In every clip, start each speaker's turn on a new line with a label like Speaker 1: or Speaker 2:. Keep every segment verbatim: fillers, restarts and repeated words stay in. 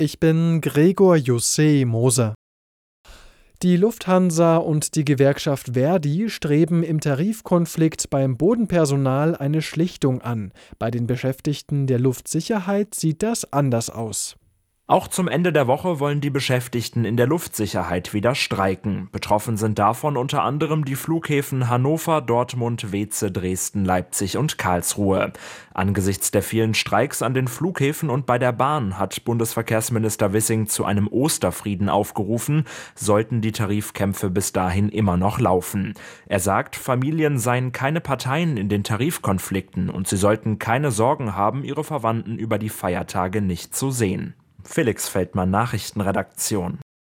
Speaker 1: Ich bin Gregor Jussé Moser. Die Lufthansa und die Gewerkschaft ver.di streben im Tarifkonflikt beim Bodenpersonal eine Schlichtung an. Bei den Beschäftigten der Luftsicherheit sieht das anders aus.
Speaker 2: Auch zum Ende der Woche wollen die Beschäftigten in der Luftsicherheit wieder streiken. Betroffen sind davon unter anderem die Flughäfen Hannover, Dortmund, Weeze, Dresden, Leipzig und Karlsruhe. Angesichts der vielen Streiks an den Flughäfen und bei der Bahn hat Bundesverkehrsminister Wissing zu einem Osterfrieden aufgerufen, sollten die Tarifkämpfe bis dahin immer noch laufen. Er sagt, Familien seien keine Parteien in den Tarifkonflikten und sie sollten keine Sorgen haben, ihre Verwandten über die Feiertage nicht zu sehen. Felix Feldmann, Nachrichtenredaktion.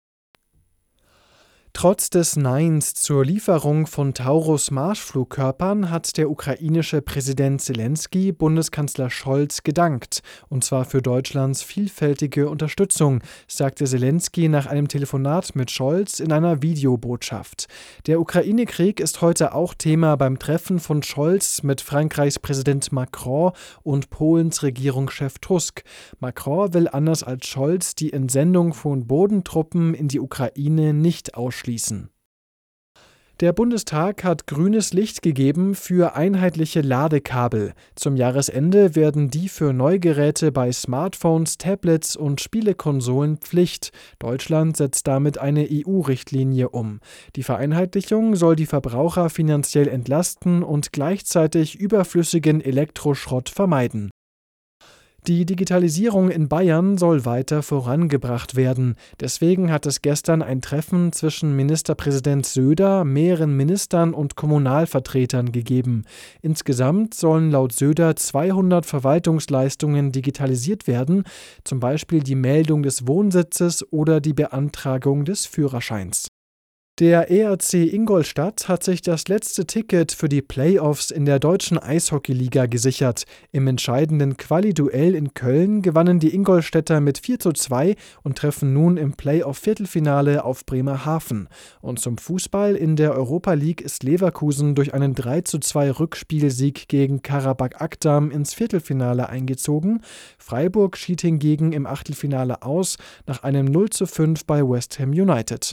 Speaker 1: Trotz des Neins zur Lieferung von Taurus-Marschflugkörpern hat der ukrainische Präsident Selenskyj Bundeskanzler Scholz gedankt, und zwar für Deutschlands vielfältige Unterstützung, sagte Selenskyj nach einem Telefonat mit Scholz in einer Videobotschaft. Der Ukraine-Krieg ist heute auch Thema beim Treffen von Scholz mit Frankreichs Präsident Macron und Polens Regierungschef Tusk. Macron will anders als Scholz die Entsendung von Bodentruppen in die Ukraine nicht ausschließen. Der Bundestag hat grünes Licht gegeben für einheitliche Ladekabel. Zum Jahresende werden die für Neugeräte bei Smartphones, Tablets und Spielekonsolen Pflicht. Deutschland setzt damit eine E U-Richtlinie um. Die Vereinheitlichung soll die Verbraucher finanziell entlasten und gleichzeitig überflüssigen Elektroschrott vermeiden. Die Digitalisierung in Bayern soll weiter vorangebracht werden. Deswegen hat es gestern ein Treffen zwischen Ministerpräsident Söder, mehreren Ministern und Kommunalvertretern gegeben. Insgesamt sollen laut Söder zweihundert Verwaltungsleistungen digitalisiert werden, zum Beispiel die Meldung des Wohnsitzes oder die Beantragung des Führerscheins. Der E R C Ingolstadt hat sich das letzte Ticket für die Playoffs in der deutschen Eishockeyliga gesichert. Im entscheidenden Quali-Duell in Köln gewannen die Ingolstädter mit vier zu zwei und treffen nun im Playoff-Viertelfinale auf Bremerhaven. Und zum Fußball in der Europa League ist Leverkusen durch einen drei zu zwei Rückspielsieg gegen Karabakh Akdam ins Viertelfinale eingezogen. Freiburg schied hingegen im Achtelfinale aus nach einem null zu fünf bei West Ham United.